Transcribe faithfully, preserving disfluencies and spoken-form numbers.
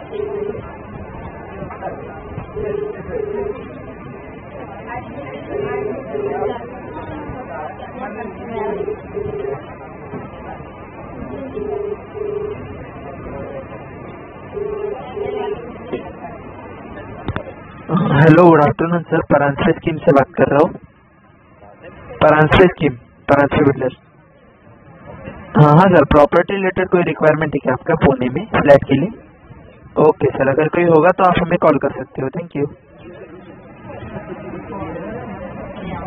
Hello, good afternoon sir, Paranjape scheme से बात कर रहा हूँ। Paranjape scheme, Paranjape builders. हाँ हाँ सर, प्रॉपर्टी रिलेटेड कोई रिक्वायरमेंट है क्या आपका पुणे में फ्लैट के लिए? ओके सर, अगर कोई होगा तो आप हमें कॉल कर सकते हो। Thank you.